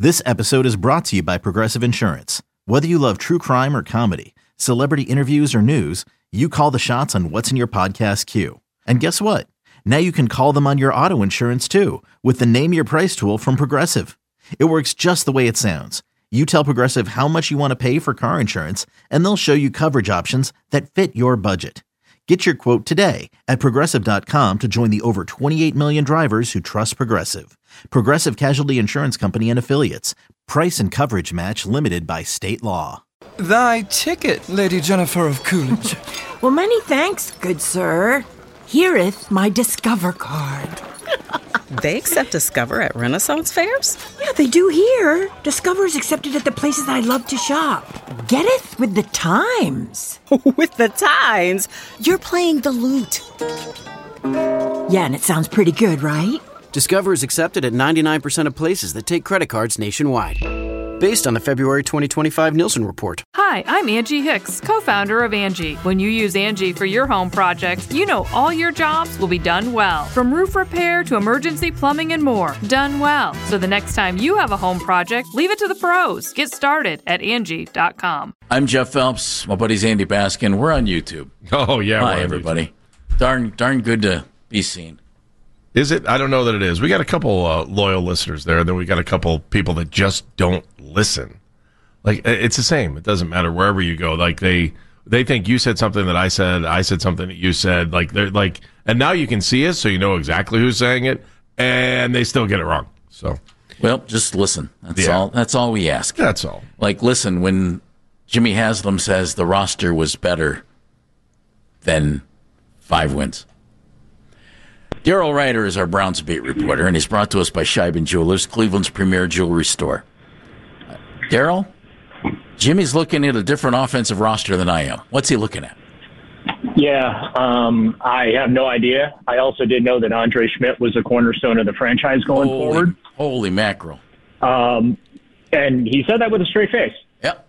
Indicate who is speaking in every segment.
Speaker 1: This episode is brought to you by Progressive Insurance. Whether you love true crime or comedy, celebrity interviews or news, you call the shots on what's in your podcast queue. And guess what? Now you can call them on your auto insurance too with the Name Your Price tool from Progressive. It works just the way it sounds. You tell Progressive how much you want to pay for car insurance, and they'll show you coverage options that fit your budget. Get your quote today at Progressive.com to join the over 28 million drivers who trust Progressive. Progressive Casualty Insurance Company and Affiliates. Price and coverage match limited by state law.
Speaker 2: Thy ticket, Lady Jennifer of Coolidge.
Speaker 3: Well, many thanks, good sir. Here'th my Discover card.
Speaker 4: They accept Discover at Renaissance fairs?
Speaker 3: Yeah, they do here. Discover's accepted at the places I love to shop. Getteth with the times.
Speaker 4: With the times? You're playing the lute.
Speaker 3: Yeah, and it sounds pretty good, right?
Speaker 5: Discover is accepted at 99% of places that take credit cards nationwide. Based on the February 2025 Nielsen report.
Speaker 6: Hi, I'm Angie Hicks, co-founder of Angie. When you use Angie for your home projects, you know all your jobs will be done well. From roof repair to emergency plumbing and more, done well. So the next time you have a home project, leave it to the pros. Get started at Angie.com.
Speaker 7: I'm Jeff Phelps. My buddy's Andy Baskin. We're on YouTube.
Speaker 8: Oh, yeah.
Speaker 7: Hi, everybody. Darn good to be seen.
Speaker 8: Is it? I don't know that it is. We got a couple loyal listeners there, and then we got a couple people that just don't listen. Like, it's the same. It doesn't matter wherever you go. Like, they think you said something that I said something that you said. Like, they're like, and now you can see it, so you know exactly who's saying it, and they still get it wrong. So,
Speaker 7: well, just listen. That's all. That's all we ask.
Speaker 8: That's all.
Speaker 7: Like, listen, when Jimmy Haslam says the roster was better than 5 wins. Daryl Ryder is our Browns beat reporter, and he's brought to us by Scheiben Jewelers, Cleveland's premier jewelry store. Daryl, Jimmy's looking at a different offensive roster than I am. What's he looking at?
Speaker 9: Yeah, I have no idea. I also did know that Andre Schmidt was a cornerstone of the franchise going forward.
Speaker 7: Holy mackerel.
Speaker 9: And he said that with a straight face.
Speaker 7: Yep.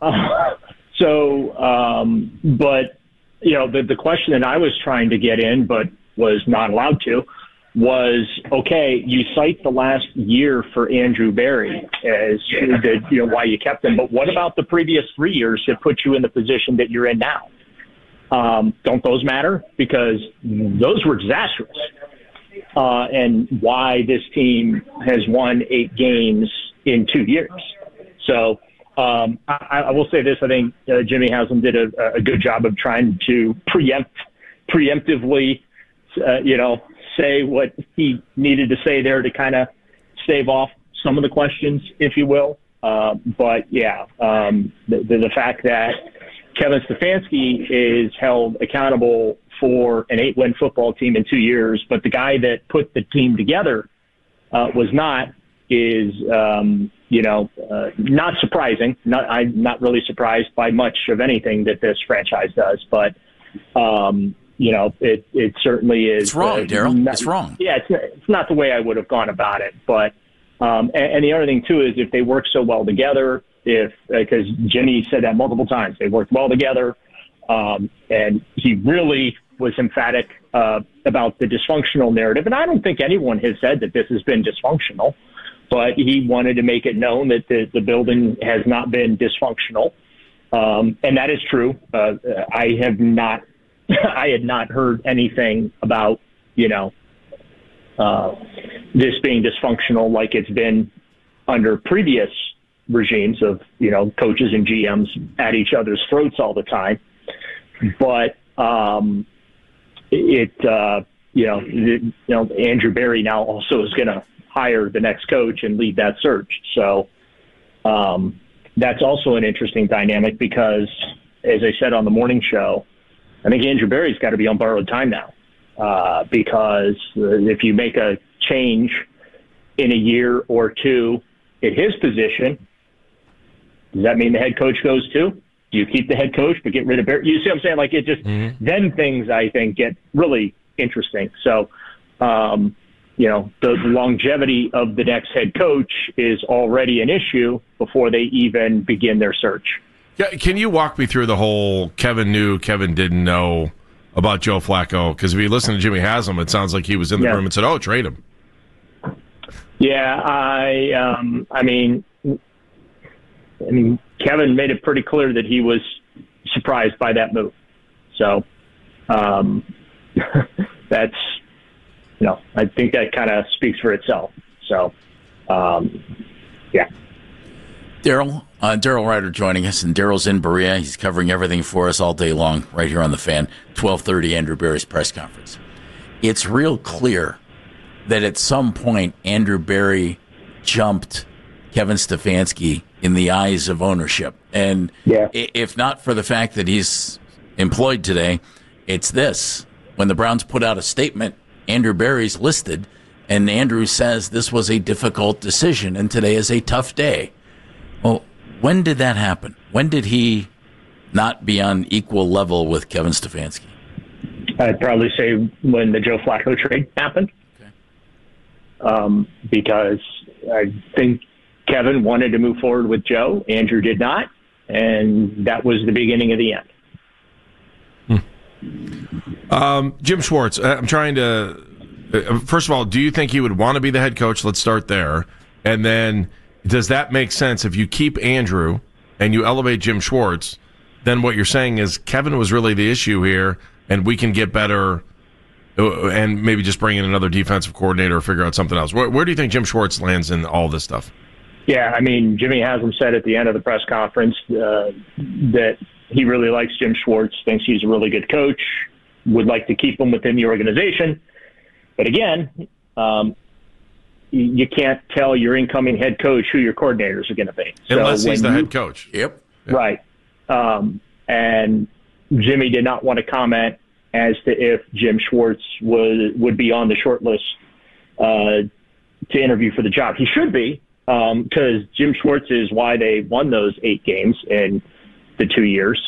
Speaker 9: But, you know, the question that I was trying to get in, but was not allowed to, was, okay, you cite the last year for Andrew Berry as why you kept him, but what about the previous 3 years that put you in the position that you're in now? Don't those matter? Because those were disastrous. And why this team has won 8 games in 2 years. So I will say this, I think Jimmy Haslam did a good job of trying to preemptively say what he needed to say there to kind of stave off some of the questions, if you will. But the fact that Kevin Stefanski is held accountable for an 8-win football team in 2 years, but the guy that put the team together was not, is not surprising. I'm not really surprised by much of anything that this franchise does, but it certainly is.
Speaker 7: It's wrong, Daryl. It's wrong.
Speaker 9: Yeah, it's not the way I would have gone about it. But and the other thing too is if they work so well together, because Jimmy said that multiple times, they worked well together, and he really was emphatic about the dysfunctional narrative. And I don't think anyone has said that this has been dysfunctional, but he wanted to make it known that the building has not been dysfunctional, and that is true. I had not heard anything about, this being dysfunctional like it's been under previous regimes of, coaches and GMs at each other's throats all the time. But Andrew Berry now also is going to hire the next coach and lead that search. So that's also an interesting dynamic because, as I said on the morning show, I think Andrew Berry's got to be on borrowed time now because if you make a change in a year or two at his position, does that mean the head coach goes too? Do you keep the head coach but get rid of Berry? You see what I'm saying? Like it just then things I think get really interesting. So, the longevity of the next head coach is already an issue before they even begin their search.
Speaker 8: Yeah, can you walk me through the whole Kevin knew, Kevin didn't know about Joe Flacco? Because if you listen to Jimmy Haslam, it sounds like he was in the room and said, "Oh, trade him."
Speaker 9: Yeah, I mean, I mean, Kevin made it pretty clear that he was surprised by that move. So that's, I think that kind of speaks for itself. So, yeah.
Speaker 7: Daryl Ryder joining us, and Daryl's in Berea. He's covering everything for us all day long right here on The Fan, 12:30 Andrew Berry's press conference. It's real clear that at some point Andrew Berry jumped Kevin Stefanski in the eyes of ownership. And if not for the fact that he's employed today, it's this. When the Browns put out a statement, Andrew Berry's listed, and Andrew says this was a difficult decision and today is a tough day. Well, when did that happen? When did he not be on equal level with Kevin Stefanski?
Speaker 9: I'd probably say when the Joe Flacco trade happened. Okay. Because I think Kevin wanted to move forward with Joe. Andrew did not. And that was the beginning of the end.
Speaker 8: Jim Schwartz, I'm trying to, first of all, do you think he would want to be the head coach? Let's start there. And then does that make sense if you keep Andrew and you elevate Jim Schwartz? Then what you're saying is Kevin was really the issue here, and we can get better and maybe just bring in another defensive coordinator or figure out something else. Where do you think Jim Schwartz lands in all this stuff?
Speaker 9: Yeah, I mean, Jimmy Haslam said at the end of the press conference that he really likes Jim Schwartz, thinks he's a really good coach, would like to keep him within the organization. But again, you can't tell your incoming head coach who your coordinators are going to be.
Speaker 8: Unless he's the head coach.
Speaker 7: Yep.
Speaker 9: Right. And Jimmy did not want to comment as to if Jim Schwartz would be on the short list to interview for the job. He should be, because Jim Schwartz is why they won those 8 games in the 2 years.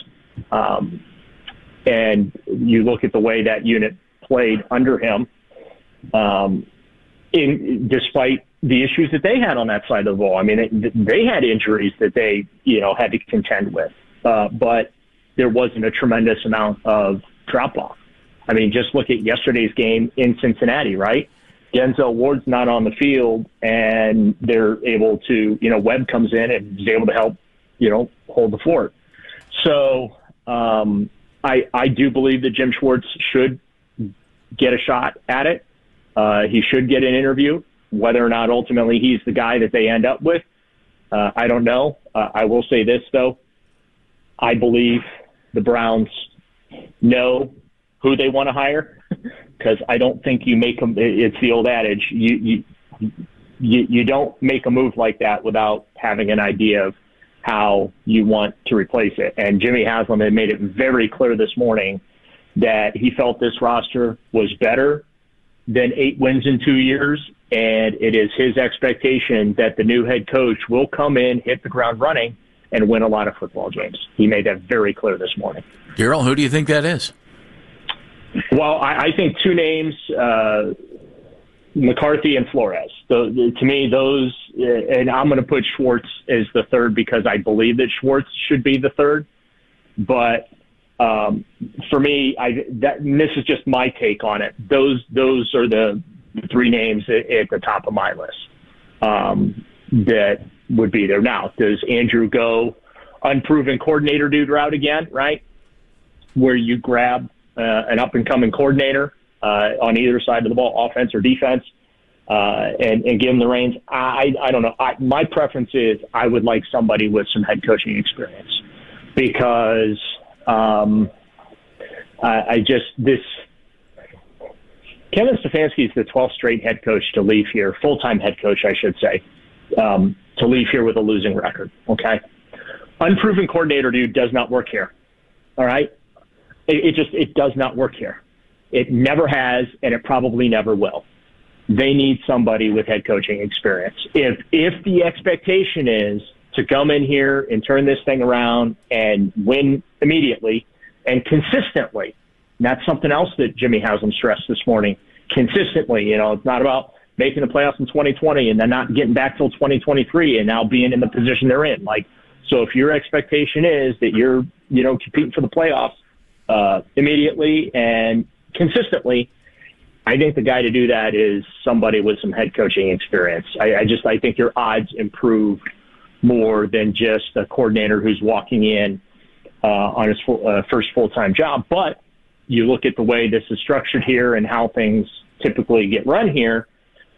Speaker 9: And you look at the way that unit played under him, despite the issues that they had on that side of the ball. I mean, they had injuries that they, had to contend with, but there wasn't a tremendous amount of drop-off. I mean, just look at yesterday's game in Cincinnati, right? Denzel Ward's not on the field, and they're able to, Webb comes in and is able to help, hold the fort. So I do believe that Jim Schwartz should get a shot at it. He should get an interview. Whether or not ultimately he's the guy that they end up with, I don't know. I will say this, though. I believe the Browns know who they want to hire, because I don't think you make them. It's the old adage: you don't make a move like that without having an idea of how you want to replace it. And Jimmy Haslam had made it very clear this morning that he felt this roster was better than 8 wins in 2 years, and it is his expectation that the new head coach will come in, hit the ground running, and win a lot of football games. He made that very clear this morning.
Speaker 7: Daryl, who do you think that is?
Speaker 9: Well, I think 2 names, McCarthy and Flores. To me, those, and I'm going to put Schwartz as the third because I believe that Schwartz should be the third. But for me, this is just my take on it. Those are the 3 names at the top of my list that would be there. Now, does Andrew go unproven coordinator dude route again, right? Where you grab an up-and-coming coordinator on either side of the ball, offense or defense, and give him the reins. I don't know. My preference is I would like somebody with some head coaching experience, because Kevin Stefanski is the 12th straight head coach to leave here, full-time head coach, I should say, to leave here with a losing record. Okay, unproven coordinator dude does not work here. All right, it does not work here. It never has, and it probably never will. They need somebody with head coaching experience. If the expectation is to come in here and turn this thing around and win immediately and consistently, and that's something else that Jimmy Haslam stressed this morning. Consistently, it's not about making the playoffs in 2020 and then not getting back till 2023 and now being in the position they're in. So if your expectation is that you're, competing for the playoffs immediately and consistently, I think the guy to do that is somebody with some head coaching experience. I think your odds improve more than just a coordinator who's walking in on his first full-time job. But you look at the way this is structured here and how things typically get run here,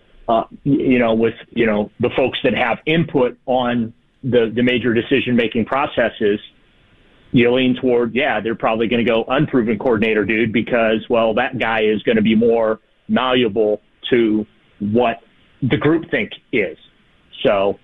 Speaker 9: with the folks that have input on the major decision-making processes, you lean toward, they're probably going to go unproven coordinator dude because, well, that guy is going to be more malleable to what the group think is. So,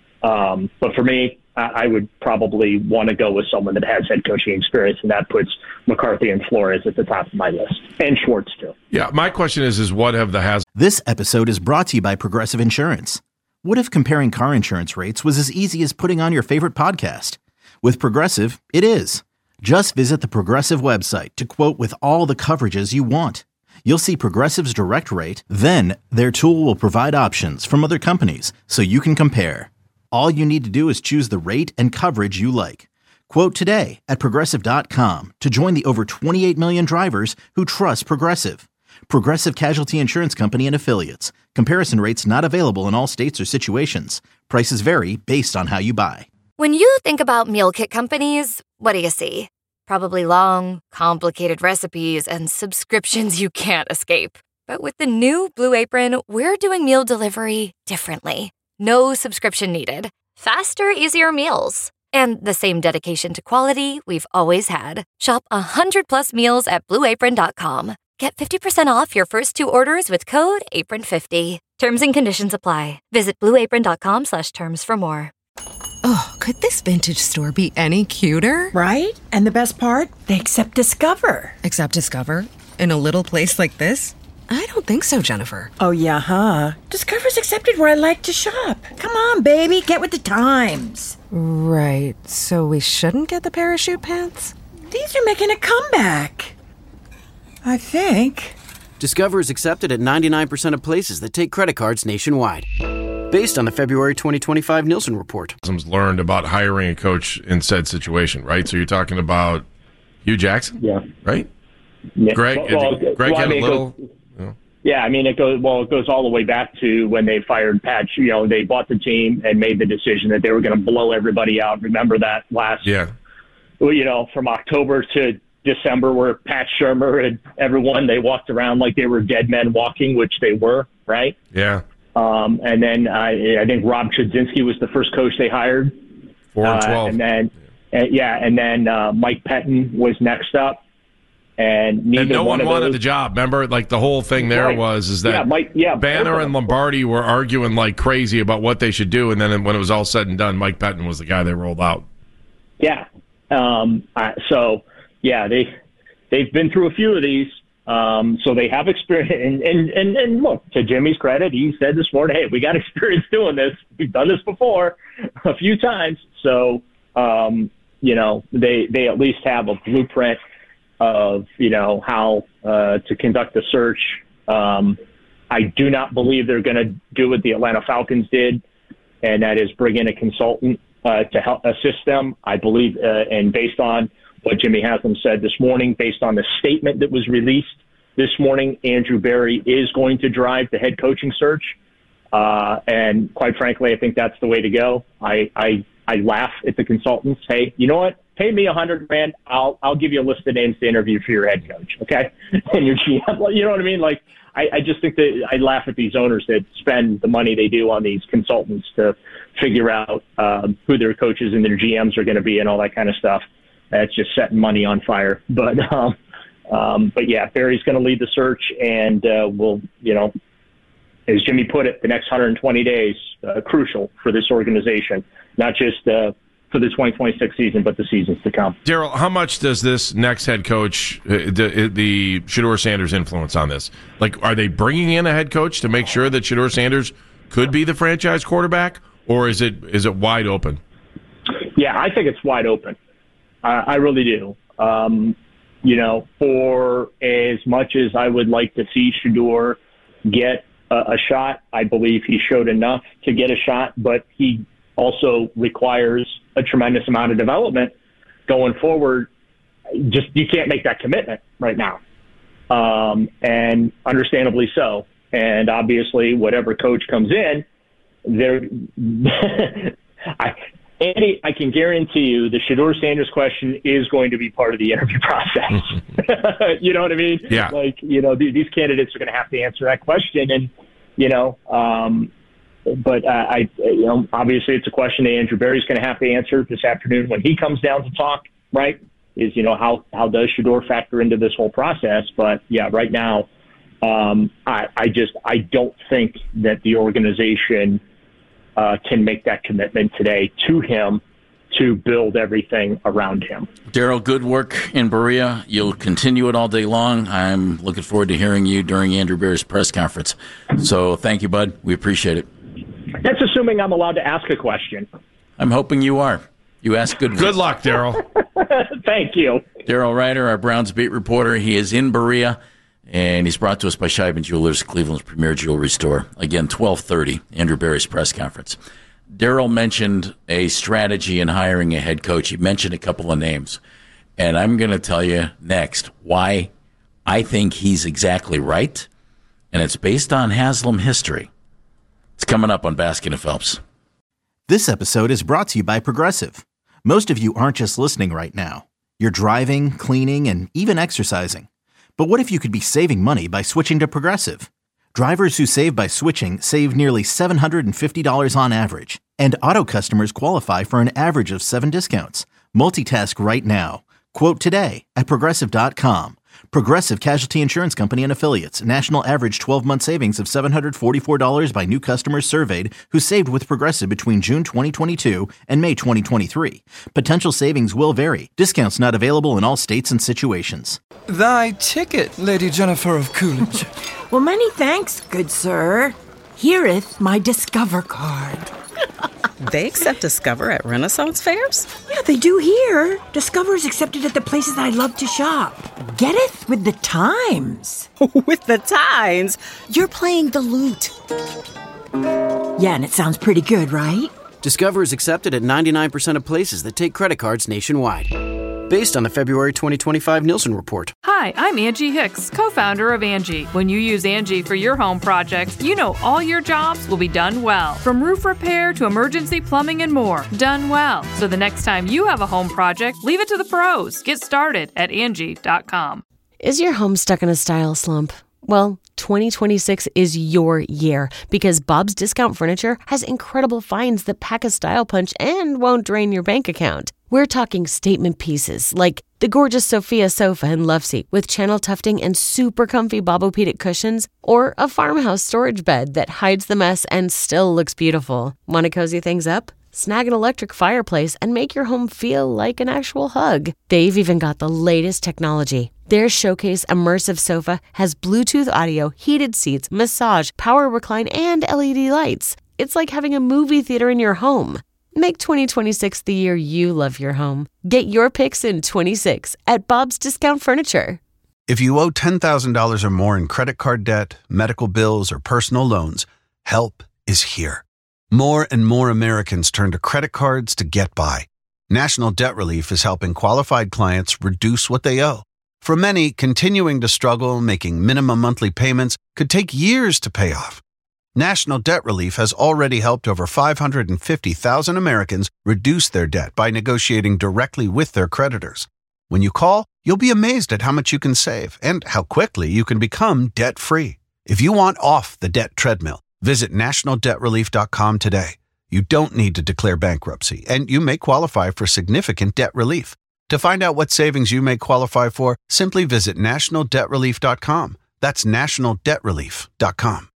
Speaker 9: but for me, I would probably want to go with someone that has head coaching experience, and that puts McCarthy and Flores at the top of my list, and Schwartz too.
Speaker 8: Yeah, my question is what have the has?
Speaker 1: This episode is brought to you by Progressive Insurance. What if comparing car insurance rates was as easy as putting on your favorite podcast? With Progressive, it is. Just visit the Progressive website to quote with all the coverages you want. You'll see Progressive's direct rate, then their tool will provide options from other companies so you can compare. All you need to do is choose the rate and coverage you like. Quote today at Progressive.com to join the over 28 million drivers who trust Progressive. Progressive Casualty Insurance Company and Affiliates. Comparison rates not available in all states or situations. Prices vary based on how you buy.
Speaker 10: When you think about meal kit companies, what do you see? Probably long, complicated recipes and subscriptions you can't escape. But with the new Blue Apron, we're doing meal delivery differently. No subscription needed. Faster, easier meals. And the same dedication to quality we've always had. Shop 100+ meals at BlueApron.com. Get 50% off your first 2 orders with code APRON50. Terms and conditions apply. Visit BlueApron.com/terms for more.
Speaker 11: Oh, could this vintage store be any cuter?
Speaker 3: Right? And the best part? They accept Discover.
Speaker 11: Accept Discover? In a little place like this? I don't think so, Jennifer.
Speaker 3: Oh, yeah, huh? Discover's accepted where I like to shop. Come on, baby, get with the times.
Speaker 11: Right, so we shouldn't get the parachute pants?
Speaker 3: These are making a comeback. I think.
Speaker 5: Discover is accepted at 99% of places that take credit cards nationwide. Based on the February 2025 Nielsen report.
Speaker 8: Learned about hiring a coach in said situation, right? So you're talking about Hugh Jackson?
Speaker 9: Yeah.
Speaker 8: Right?
Speaker 9: Yeah.
Speaker 8: Greg had a little...
Speaker 9: It goes all the way back to when they fired Pat. They bought the team and made the decision that they were going to blow everybody out. Remember that from October to December, where Pat Shurmur and everyone, they walked around like they were dead men walking, which they were, right?
Speaker 8: Yeah.
Speaker 9: And then I think Rob Chudzinski was the first coach they hired.
Speaker 8: 4-12.
Speaker 9: And then Mike Pettin was next up. And no
Speaker 8: one wanted the job. Remember, like the whole thing there is that Banner and Lombardi were arguing like crazy about what they should do, and then when it was all said and done, Mike Pettin was the guy they rolled out.
Speaker 9: Yeah. They've been through a few of these, so they have experience. And look, to Jimmy's credit, he said this morning, "Hey, we got experience doing this. We've done this before a few times." So they at least have a blueprint of how to conduct the search. I do not believe they're going to do what the Atlanta Falcons did, and that is bring in a consultant to help assist them. I believe, and based on what Jimmy Haslam said this morning, based on the statement that was released this morning, Andrew Berry is going to drive the head coaching search. And quite frankly, I think that's the way to go. I laugh at the consultants. Hey, you know what? Pay me $100,000. I'll give you a list of names to interview for your head coach. Okay. And your GM, you know what I mean? Like, I just think that I laugh at these owners that spend the money they do on these consultants to figure out who their coaches and their GMs are going to be and all that kind of stuff. That's just setting money on fire. But yeah, Barry's going to lead the search, and we'll, as Jimmy put it, the next 120 days crucial for this organization, not just for the 2026 season, but the seasons to come.
Speaker 8: Daryl, how much does this next head coach, the Shedeur Sanders, influence on this? Like, are they bringing in a head coach to make sure that Shedeur Sanders could be the franchise quarterback, or is it wide open?
Speaker 9: Yeah, I think it's wide open. I really do. For as much as I would like to see Shedeur get a shot, I believe he showed enough to get a shot, but he also requires a tremendous amount of development going forward. Just, you can't make that commitment right now. And understandably so. And obviously whatever coach comes in, Andy, I can guarantee you the Shedeur Sanders question is going to be part of the interview process. You know what I mean?
Speaker 8: Yeah.
Speaker 9: Like, these candidates are going to have to answer that question. And, but obviously it's a question that Andrew Berry's going to have to answer this afternoon when he comes down to talk, right? Is, how does Shedeur factor into this whole process? But yeah, right now, I don't think that the organization can make that commitment today to him to build everything around him.
Speaker 7: Daryl, good work in Berea. You'll continue it all day long. I'm looking forward to hearing you during Andrew Berry's press conference. So thank you, bud. We appreciate it.
Speaker 9: That's assuming I'm allowed to ask a question.
Speaker 7: I'm hoping you are. You ask good ones.
Speaker 8: Good luck, Daryl.
Speaker 9: Thank you.
Speaker 7: Daryl Ryder, our Browns beat reporter. He is in Berea, and he's brought to us by Scheibman Jewelers, Cleveland's premier jewelry store. Again, 12:30, Andrew Berry's press conference. Daryl mentioned a strategy in hiring a head coach. He mentioned a couple of names, and I'm going to tell you next why I think he's exactly right, and it's based on Haslam history. It's coming up on Baskin and Phelps.
Speaker 1: This episode is brought to you by Progressive. Most of you aren't just listening right now. You're driving, cleaning, and even exercising. But what if you could be saving money by switching to Progressive? Drivers who save by switching save nearly $750 on average, and auto customers qualify for an average of 7 discounts. Multitask right now. Quote today at Progressive.com. Progressive Casualty Insurance Company and Affiliates. National average 12-month savings of $744 by new customers surveyed who saved with Progressive between June 2022 and May 2023. Potential savings will vary. Discounts not available in all states and situations.
Speaker 2: Thy ticket, Lady Jennifer of Coolidge.
Speaker 3: Well, many thanks, good sir. Here'th my Discover card.
Speaker 4: They accept Discover at Renaissance fairs?
Speaker 3: Yeah, they do here. Discover's accepted at the places I love to shop. Getteth with the times.
Speaker 4: With the times? You're playing the lute.
Speaker 3: Yeah, and it sounds pretty good, right?
Speaker 5: Discover is accepted at 99% of places that take credit cards nationwide. Based on the February 2025 Nielsen report.
Speaker 6: Hi, I'm Angie Hicks, co-founder of Angie. When you use Angie for your home projects, you know all your jobs will be done well. From roof repair to emergency plumbing and more, done well. So the next time you have a home project, leave it to the pros. Get started at Angie.com.
Speaker 12: Is your home stuck in a style slump? Well, 2026 is your year because Bob's Discount Furniture has incredible finds that pack a style punch and won't drain your bank account. We're talking statement pieces like the gorgeous Sophia sofa and love seat with channel tufting and super comfy Bobopedic cushions, or a farmhouse storage bed that hides the mess and still looks beautiful. Want to cozy things up? Snag an electric fireplace and make your home feel like an actual hug. They've even got the latest technology. Their Showcase Immersive Sofa has Bluetooth audio, heated seats, massage, power recline, and LED lights. It's like having a movie theater in your home. Make 2026 the year you love your home. Get your picks in 26 at Bob's Discount Furniture.
Speaker 13: If you owe $10,000 or more in credit card debt, medical bills, or personal loans, help is here. More and more Americans turn to credit cards to get by. National Debt Relief is helping qualified clients reduce what they owe. For many, continuing to struggle making minimum monthly payments could take years to pay off. National Debt Relief has already helped over 550,000 Americans reduce their debt by negotiating directly with their creditors. When you call, you'll be amazed at how much you can save and how quickly you can become debt-free. If you want off the debt treadmill, visit nationaldebtrelief.com today. You don't need to declare bankruptcy, and you may qualify for significant debt relief. To find out what savings you may qualify for, simply visit nationaldebtrelief.com. That's nationaldebtrelief.com.